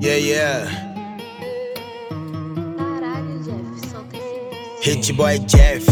Yeah, yeah. Caralho, Jeff, solta esse Hit Boy Jeff.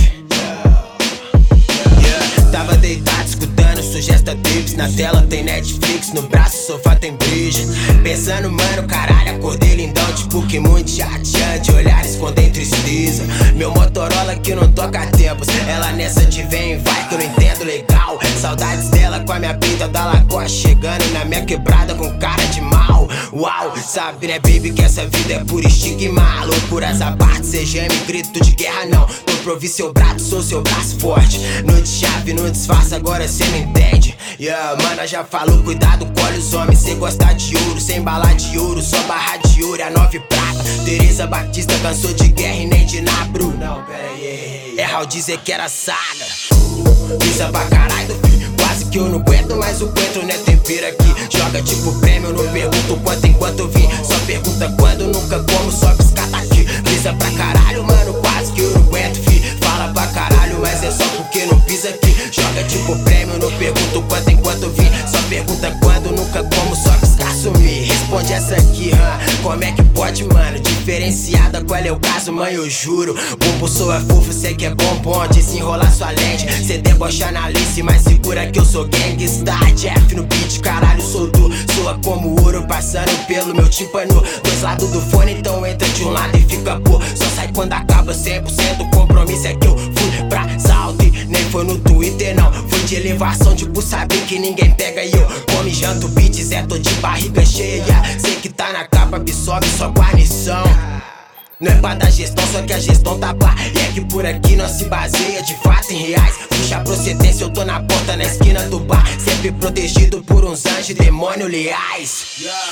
Yeah. Tava deitado escutando Sugesta Trips. Na tela tem Netflix, no braço sofá tem bridge. Pensando, mano, caralho, acordei lindão. Tipo que muito chateante, olhares escondem tristeza. Meu Motorola que não toca tempos. Ela nessa de vem e vai que eu não entendo legal. Saudades dela com a minha pinta da Lacoste. Chegando na minha quebrada com cara de mal. Uau, sabe né baby que essa vida é por estigma. Loucuras à parte, cê geme, grito de guerra não. Tô pra ouvir seu braço, sou seu braço forte. No de chave, no disfarce, agora cê me entende. Yeah, mana já falou, cuidado, colhe os homens. Cê gosta de ouro, sem bala de ouro. Só barra de ouro, a 9 prata. Teresa Batista cansou de guerra e nem de nabro. Não, pera aí. É ao dizer que era saga. Pisa pra caralho, filho. Quase que eu não aguento, mas o coentro não é tempero aqui. Joga tipo prêmio, não pergunto quanto enquanto eu vim. Só pergunta quando, nunca como, só piscata aqui. Pisa pra caralho, mano, quase que eu não aguento, fi. Fala pra caralho, mas é só porque não pisa aqui. Joga tipo prêmio, não pergunto quanto enquanto eu vim. Só pergunta quando, nunca como, só piscar sumir. Responde essa aqui, como é que pode, mano? Diferenciada, qual é o caso, mãe, eu juro. Bumbum soa fofo, cê que é bombom. Desenrolar sua lente, cê debocha analice, mas segura que eu sou gangsta. Jeff no beat, caralho, sou tu. Soa como ouro passando pelo meu tímpano. Dois lados do fone, então entra de um lado e fica pô. Só sai quando acaba 100%. Compromisso é que eu fui pra salto e nem foi no Twitter não. Foi de elevação, tipo saber que ninguém pega. E eu come, janto, beats, tô de barriga cheia. Sei que tá na capa, absorve só guarnição. Não é pra dar gestão, só que a gestão tá pá. E é que por aqui nós se baseia de fato em reais. Puxa a procedência, eu tô na porta, na esquina do bar. Sempre protegido por uns anjos, demônio leais.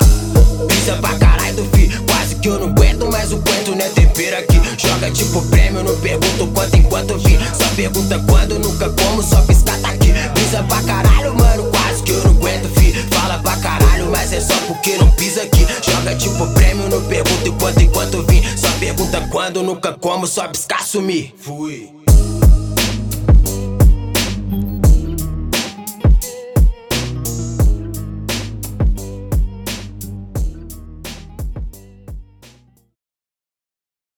Pisa pra caralho do fi, quase que eu não aguento, mas o coentro não é tempero aqui. Joga tipo prêmio, não pergunto quanto enquanto eu vim. Só pergunta quando, nunca como, só piscata aqui. Pisa pra caralho, mano, quase que eu não aguento, fi. Fala pra caralho, mas é só porque não pisa aqui. Joga tipo prêmio, não pergunto quanto enquanto eu vim. Só pergunta quando, nunca como, só piscar sumir. Fui.